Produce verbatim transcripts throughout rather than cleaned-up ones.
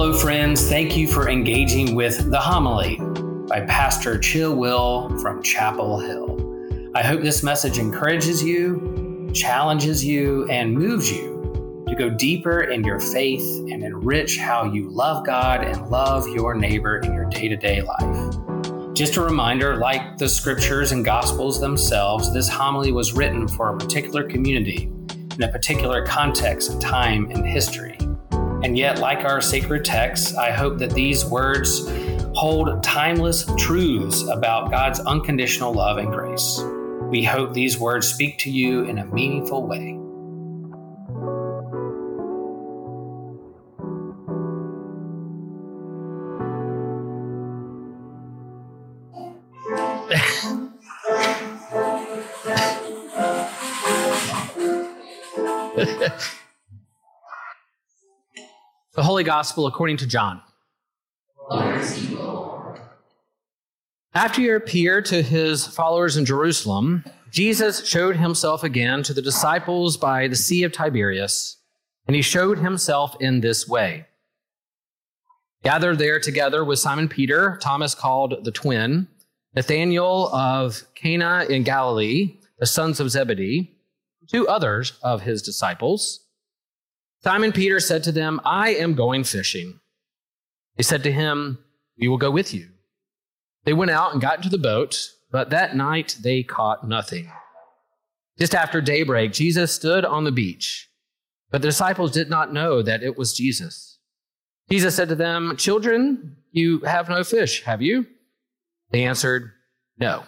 Hello, friends. Thank you for engaging with The Homily by Pastor Chill Will from Chapel Hill. I hope this message encourages you, challenges you, and moves you to go deeper in your faith and enrich how you love God and love your neighbor in your day-to-day life. Just a reminder, like the scriptures and gospels themselves, this homily was written for a particular community in a particular context and time in history. And yet, like our sacred texts, I hope that these words hold timeless truths about God's unconditional love and grace. We hope these words speak to you in a meaningful way. The Holy Gospel according to John. After he appeared to his followers in Jerusalem, Jesus showed himself again to the disciples by the Sea of Tiberias, and he showed himself in this way. Gathered there together with Simon Peter, Thomas called the twin, Nathanael of Cana in Galilee, the sons of Zebedee, two others of his disciples. Simon Peter said to them, "I am going fishing." They said to him, "We will go with you." They went out and got into the boat, but that night they caught nothing. Just after daybreak, Jesus stood on the beach, but the disciples did not know that it was Jesus. Jesus said to them, "Children, you have no fish, have you?" They answered, "No."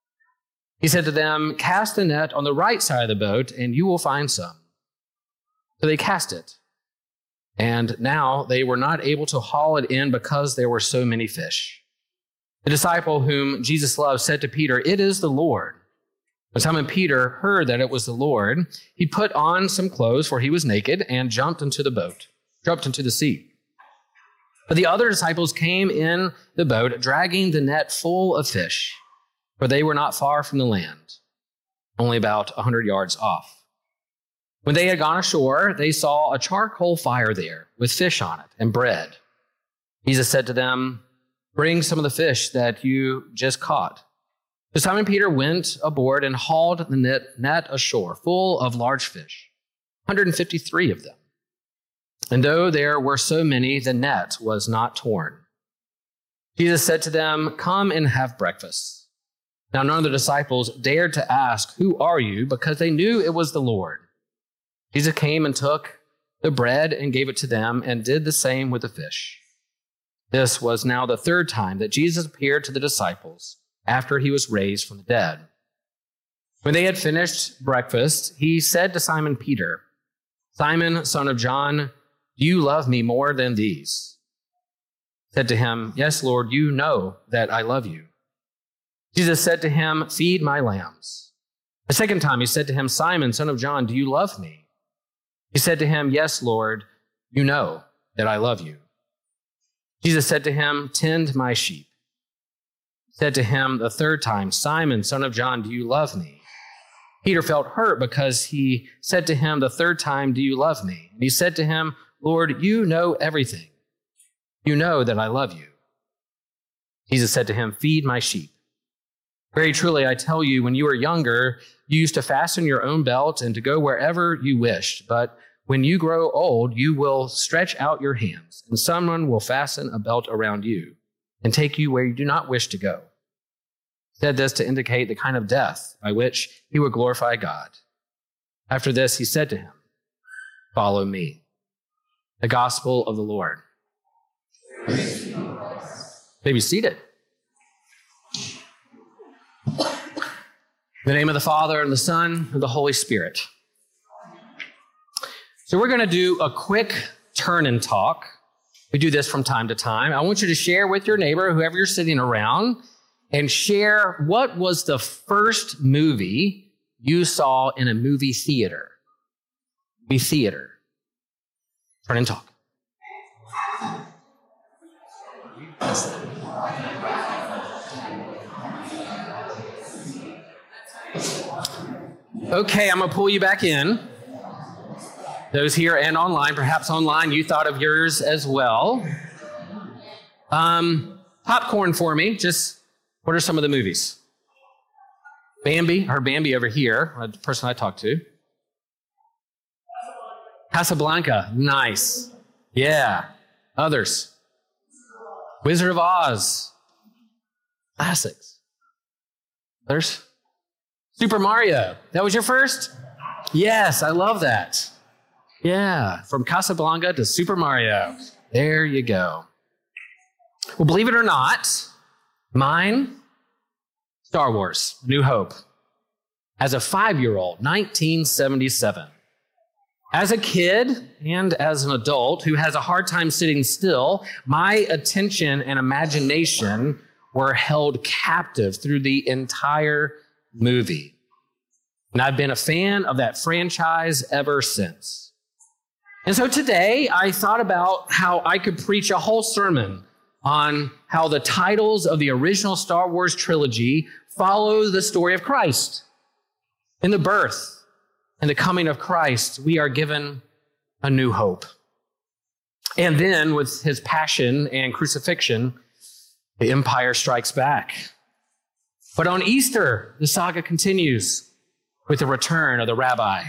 He said to them, "Cast the net on the right side of the boat, and you will find some." So they cast it, and now they were not able to haul it in because there were so many fish. The disciple whom Jesus loved said to Peter, "It is the Lord." When Simon Peter heard that it was the Lord, he put on some clothes, for he was naked, and jumped into the boat, jumped into the sea. But the other disciples came in the boat, dragging the net full of fish, for they were not far from the land, only about a hundred yards off. When they had gone ashore, they saw a charcoal fire there with fish on it and bread. Jesus said to them, "Bring some of the fish that you just caught." So Simon Peter went aboard and hauled the net, net ashore, full of large fish, one hundred fifty-three of them. And though there were so many, the net was not torn. Jesus said to them, "Come and have breakfast." Now none of the disciples dared to ask, "Who are you?" because they knew it was the Lord. Jesus came and took the bread and gave it to them and did the same with the fish. This was now the third time that Jesus appeared to the disciples after he was raised from the dead. When they had finished breakfast, he said to Simon Peter, "Simon, son of John, do you love me more than these?" He said to him, "Yes, Lord, you know that I love you." Jesus said to him, "Feed my lambs." The second time he said to him, "Simon, son of John, do you love me?" He said to him, "Yes, Lord, you know that I love you." Jesus said to him, "Tend my sheep." He said to him the third time, "Simon, son of John, do you love me?" Peter felt hurt because he said to him the third time, "Do you love me?" And he said to him, "Lord, you know everything. You know that I love you." Jesus said to him, "Feed my sheep. Very truly, I tell you, when you were younger, you used to fasten your own belt and to go wherever you wished. But when you grow old, you will stretch out your hands, and someone will fasten a belt around you and take you where you do not wish to go." He said this to indicate the kind of death by which he would glorify God. After this, he said to him, "Follow me." The Gospel of the Lord. Praise to you, Christ. May be seated. In the name of the Father, and the Son, and the Holy Spirit. So we're going to do a quick turn and talk. We do this from time to time. I want you to share with your neighbor, whoever you're sitting around, and share what was the first movie you saw in a movie theater. Movie theater. Turn and talk. Okay, I'm going to pull you back in. Those here and online, perhaps online, you thought of yours as well. Um, popcorn for me. Just, what are some of the movies? Bambi, or Bambi over here, the person I talked to. Casablanca, nice. Yeah. Others. Wizard of Oz. Classics. Others? Super Mario. That was your first? Yes, I love that. Yeah, from Casablanca to Super Mario. There you go. Well, believe it or not, mine, Star Wars, New Hope. As a five-year-old, nineteen seventy-seven. As a kid and as an adult who has a hard time sitting still, my attention and imagination were held captive through the entire movie. And I've been a fan of that franchise ever since. And so today I thought about how I could preach a whole sermon on how the titles of the original Star Wars trilogy follow the story of Christ. In the birth and the coming of Christ, we are given a new hope. And then with his passion and crucifixion, the empire strikes back. But on Easter, the saga continues with the return of the rabbi.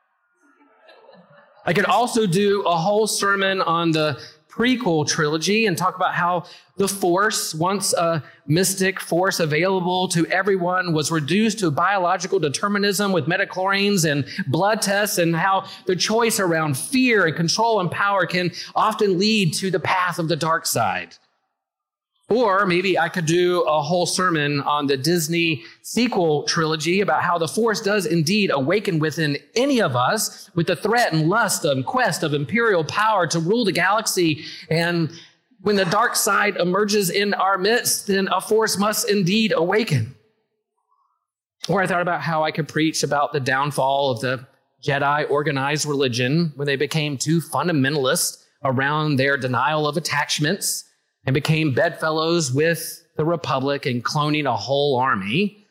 I could also do a whole sermon on the prequel trilogy and talk about how the Force, once a mystic force available to everyone, was reduced to biological determinism with metachlorines and blood tests, and how the choice around fear and control and power can often lead to the path of the dark side. Or maybe I could do a whole sermon on the Disney sequel trilogy about how the Force does indeed awaken within any of us with the threat and lust and quest of imperial power to rule the galaxy. And when the dark side emerges in our midst, then a Force must indeed awaken. Or I thought about how I could preach about the downfall of the Jedi organized religion when they became too fundamentalist around their denial of attachments and became bedfellows with the Republic and cloning a whole army.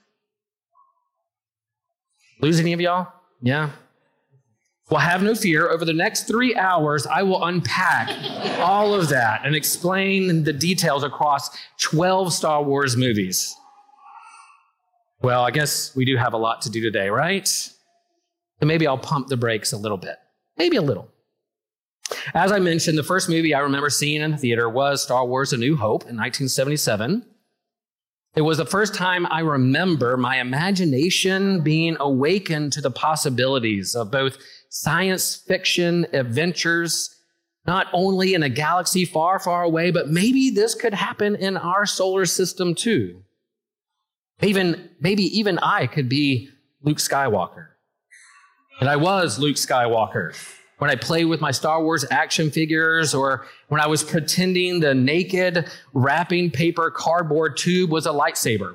Lose any of y'all? Yeah? Well, have no fear. Over the next three hours, I will unpack all of that and explain the details across twelve Star Wars movies. Well, I guess we do have a lot to do today, right? So maybe I'll pump the brakes a little bit. Maybe a little. As I mentioned, the first movie I remember seeing in the theater was Star Wars: A New Hope in nineteen seventy-seven. It was the first time I remember my imagination being awakened to the possibilities of both science fiction adventures, not only in a galaxy far, far away, but maybe this could happen in our solar system too. Even, maybe even I could be Luke Skywalker. And I was Luke Skywalker when I played with my Star Wars action figures, or when I was pretending the naked wrapping paper cardboard tube was a lightsaber.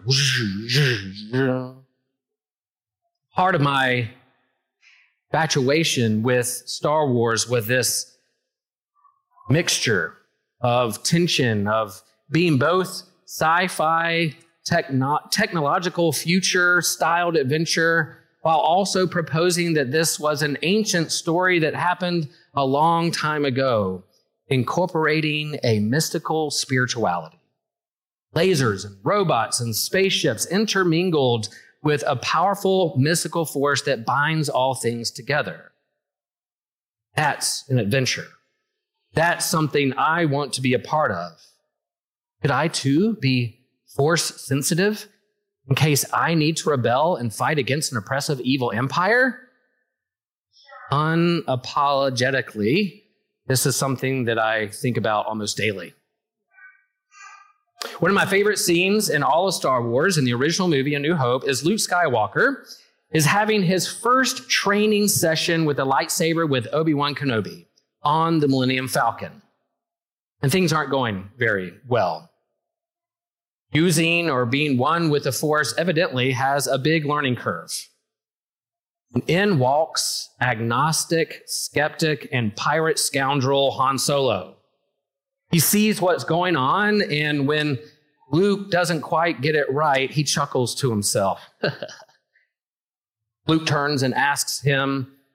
Part of my infatuation with Star Wars was this mixture of tension, of being both sci-fi, techno- technological future-styled adventure, while also proposing that this was an ancient story that happened a long time ago, incorporating a mystical spirituality. Lasers and robots and spaceships intermingled with a powerful mystical force that binds all things together. That's an adventure. That's something I want to be a part of. Could I too be force sensitive in case I need to rebel and fight against an oppressive evil empire? Unapologetically, this is something that I think about almost daily. One of my favorite scenes in all of Star Wars, in the original movie, A New Hope, is Luke Skywalker is having his first training session with a lightsaber with Obi-Wan Kenobi on the Millennium Falcon. And things aren't going very well. Using or being one with the Force evidently has a big learning curve. In walks agnostic, skeptic, and pirate scoundrel Han Solo. He sees what's going on, and when Luke doesn't quite get it right, he chuckles to himself. Luke turns and asks him,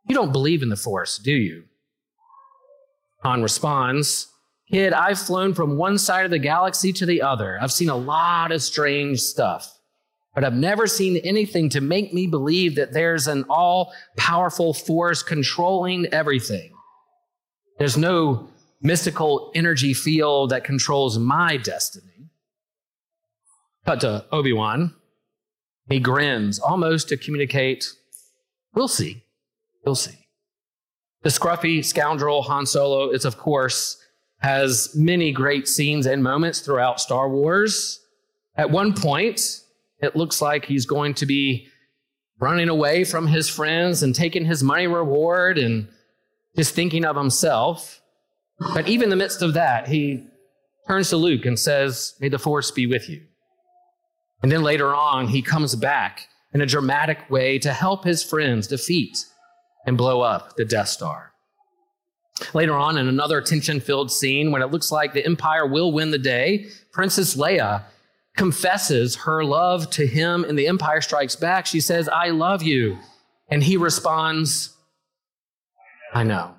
You don't believe in the Force, do you? Han responds, Kid, I've flown from one side of the galaxy to the other. I've seen a lot of strange stuff, but I've never seen anything to make me believe that there's an all-powerful force controlling everything. There's no mystical energy field that controls my destiny. Cut to Obi-Wan. He grins, almost to communicate, we'll see, we'll see. The scruffy scoundrel Han Solo is, of course, has many great scenes and moments throughout Star Wars. At one point, it looks like he's going to be running away from his friends and taking his money reward and just thinking of himself. But even in the midst of that, he turns to Luke and says, may the Force be with you. And then later on, he comes back in a dramatic way to help his friends defeat and blow up the Death Star. Later on, in another tension-filled scene, when it looks like the Empire will win the day, Princess Leia confesses her love to him in The Empire Strikes Back. She says, I love you. And he responds, I know.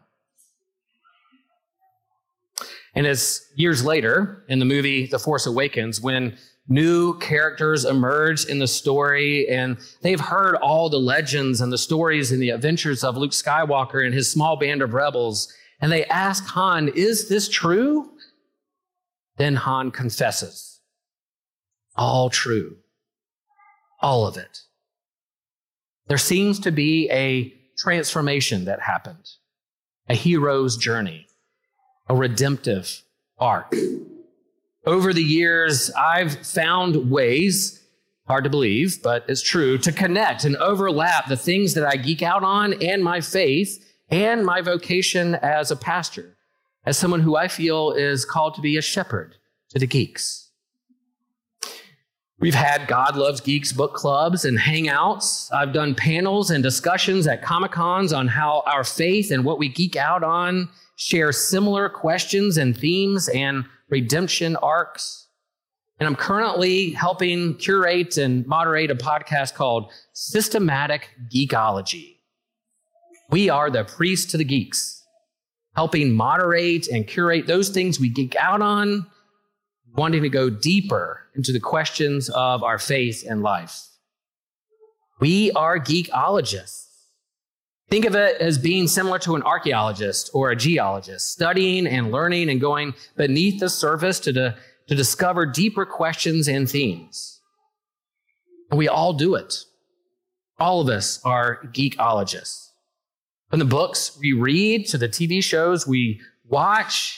And as years later, in the movie The Force Awakens, when new characters emerge in the story, and they've heard all the legends and the stories and the adventures of Luke Skywalker and his small band of rebels, and they ask Han, is this true? Then Han confesses, all true, all of it. There seems to be a transformation that happened, a hero's journey, a redemptive arc. Over the years, I've found ways, hard to believe, but it's true, to connect and overlap the things that I geek out on and my faith and my vocation as a pastor, as someone who I feel is called to be a shepherd to the geeks. We've had God Loves Geeks book clubs and hangouts. I've done panels and discussions at Comic-Cons on how our faith and what we geek out on share similar questions and themes and redemption arcs. And I'm currently helping curate and moderate a podcast called Systematic Geekology. We are the priests to the geeks, helping moderate and curate those things we geek out on, wanting to go deeper into the questions of our faith and life. We are geekologists. Think of it as being similar to an archaeologist or a geologist, studying and learning and going beneath the surface to, the, to discover deeper questions and themes. And we all do it. All of us are geekologists. From the books we read to the T V shows we watch,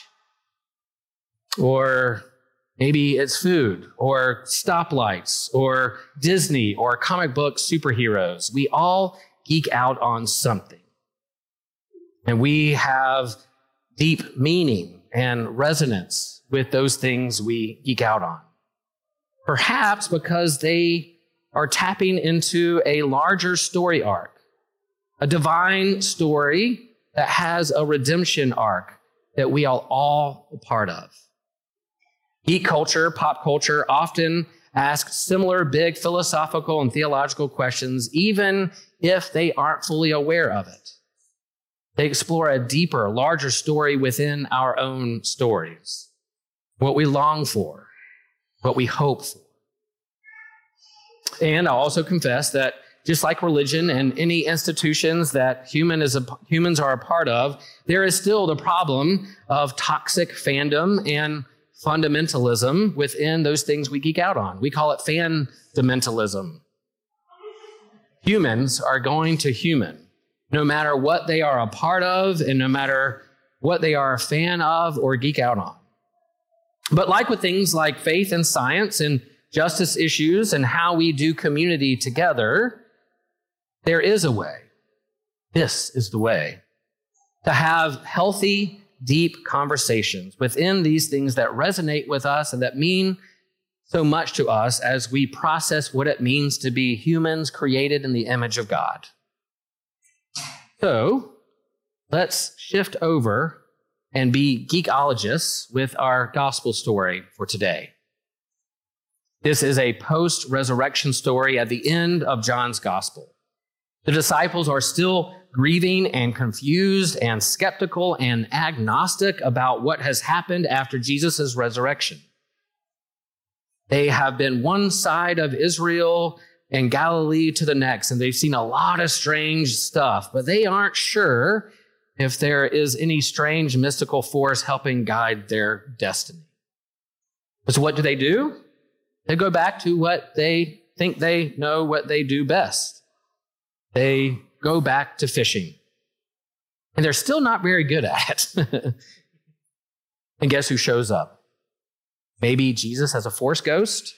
or maybe it's food or stoplights or Disney or comic book superheroes. We all geek out on something. And we have deep meaning and resonance with those things we geek out on. Perhaps because they are tapping into a larger story arc, a divine story that has a redemption arc that we are all a part of. Geek culture, pop culture often ask similar big philosophical and theological questions, even if they aren't fully aware of it. They explore a deeper, larger story within our own stories, what we long for, what we hope for. And I'll also confess that just like religion and any institutions that human is a, humans are a part of, there is still the problem of toxic fandom and fundamentalism within those things we geek out on. We call it fandamentalism. Humans are going to human, no matter what they are a part of and no matter what they are a fan of or geek out on. But like with things like faith and science and justice issues and how we do community together, there is a way. This is the way to have healthy, deep conversations within these things that resonate with us and that mean so much to us as we process what it means to be humans created in the image of God. So let's shift over and be geekologists with our gospel story for today. This is a post-resurrection story at the end of John's gospel. The disciples are still grieving and confused and skeptical and agnostic about what has happened after Jesus' resurrection. They have been one side of Israel and Galilee to the next, and they've seen a lot of strange stuff, but they aren't sure if there is any strange mystical force helping guide their destiny. So what do they do? They go back to what they think they know what they do best. They go back to fishing. And they're still not very good at it. And guess who shows up? Maybe Jesus as a Force ghost?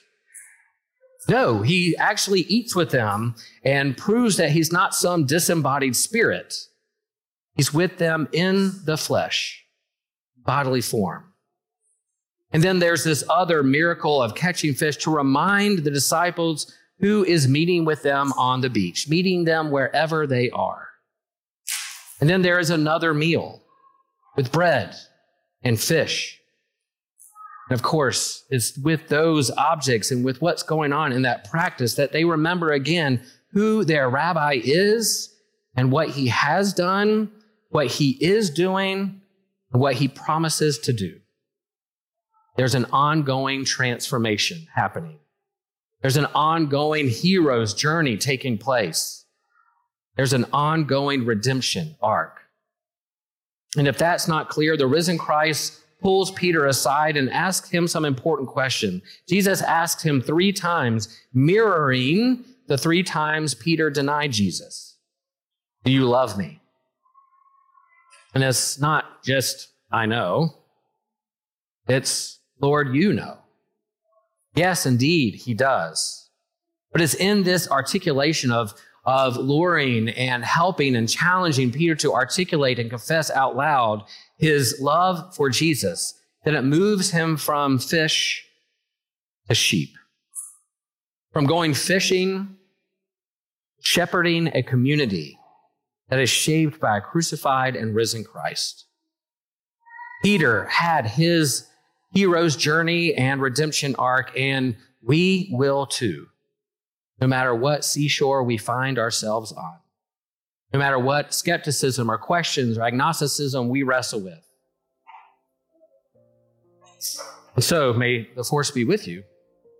No, he actually eats with them and proves that he's not some disembodied spirit. He's with them in the flesh, bodily form. And then there's this other miracle of catching fish to remind the disciples who is meeting with them on the beach, meeting them wherever they are. And then there is another meal with bread and fish. And of course, it's with those objects and with what's going on in that practice that they remember again who their rabbi is and what he has done, what he is doing, and what he promises to do. There's an ongoing transformation happening. There's an ongoing hero's journey taking place. There's an ongoing redemption arc. And if that's not clear, the risen Christ pulls Peter aside and asks him some important question. Jesus asks him three times, mirroring the three times Peter denied Jesus. Do you love me? And it's not just, I know. It's, Lord, you know. Yes, indeed, he does. But it's in this articulation of, of luring and helping and challenging Peter to articulate and confess out loud his love for Jesus that it moves him from fish to sheep. From going fishing, shepherding a community that is shaped by a crucified and risen Christ. Peter had his hero's journey and redemption arc, and we will too, no matter what seashore we find ourselves on, no matter what skepticism or questions or agnosticism we wrestle with. And so may the Force be with you.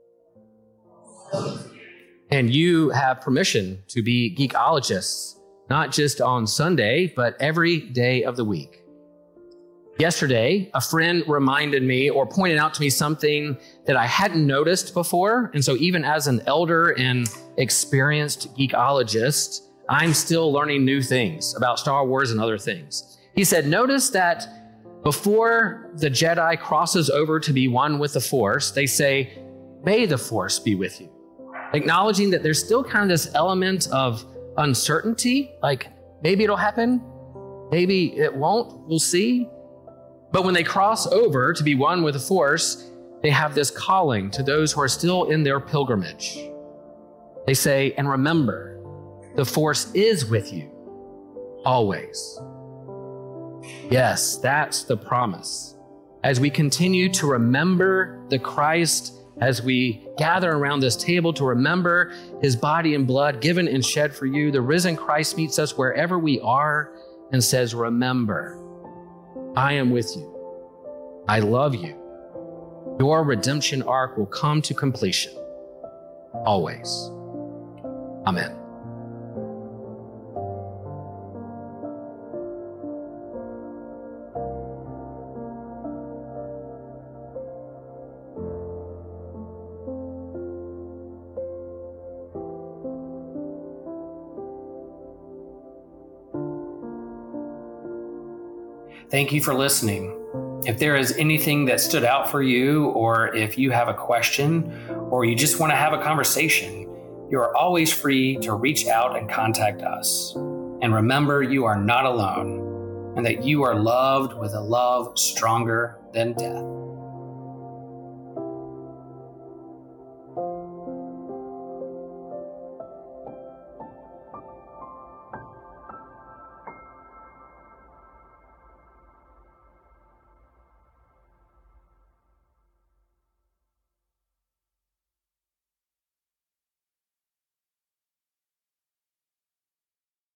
And you have permission to be geekologists, not just on Sunday, but every day of the week. Yesterday, a friend reminded me or pointed out to me something that I hadn't noticed before. And so even as an elder and experienced geekologist, I'm still learning new things about Star Wars and other things. He said, notice that before the Jedi crosses over to be one with the Force, they say, may the Force be with you. Acknowledging that there's still kind of this element of uncertainty, like maybe it'll happen, maybe it won't, we'll see. But when they cross over to be one with the Force, they have this calling to those who are still in their pilgrimage. They say, and remember, the Force is with you, always. Yes, that's the promise. As we continue to remember the Christ, as we gather around this table to remember his body and blood given and shed for you, the risen Christ meets us wherever we are and says, remember, I am with you. I love you. Your redemption arc will come to completion. Always. Amen. Thank you for listening. If there is anything that stood out for you, or if you have a question, or you just want to have a conversation, you are always free to reach out and contact us. And remember, you are not alone, and that you are loved with a love stronger than death.